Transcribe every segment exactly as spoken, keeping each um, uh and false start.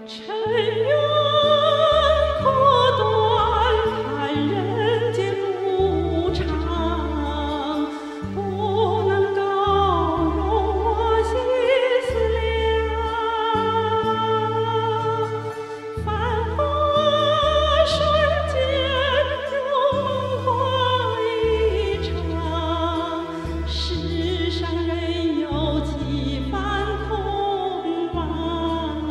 尘缘苦短，看人间路长，不能够容我心思量。繁华瞬间，如梦幻一场。世上人有几番空浪。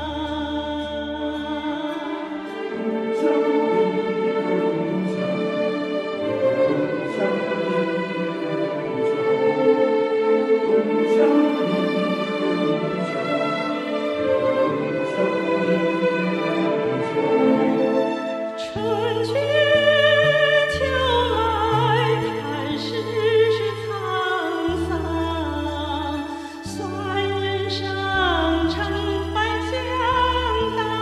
春去秋来，看世事沧桑，算人生成败相当。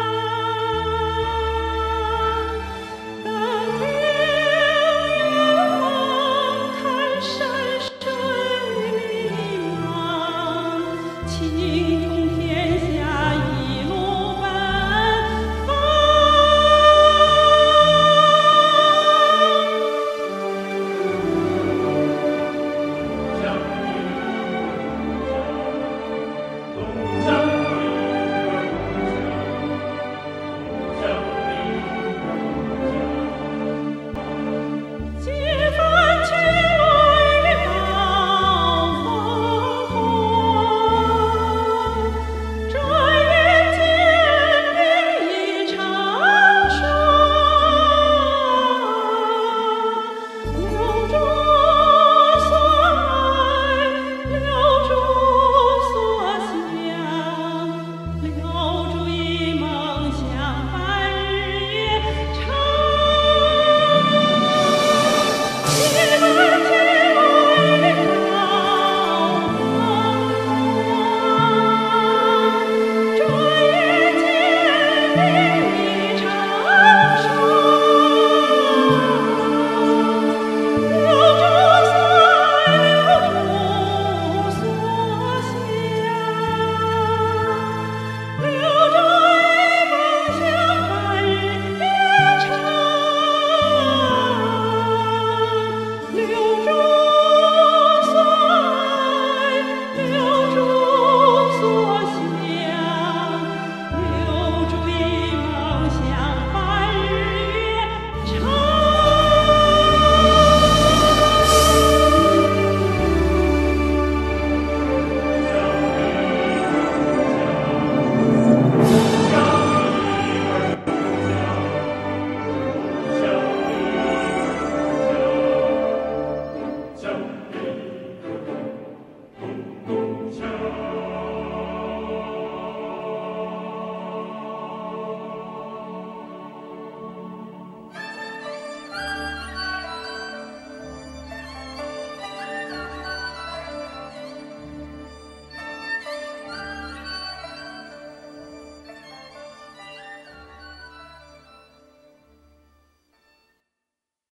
登临远望，看山水明朗，青通天下一路奔放。几番去来冒风华，转眼间另一场霜。留住所爱，留住所想，留住一梦想伴日夜长。几番去来冒风华，转眼间。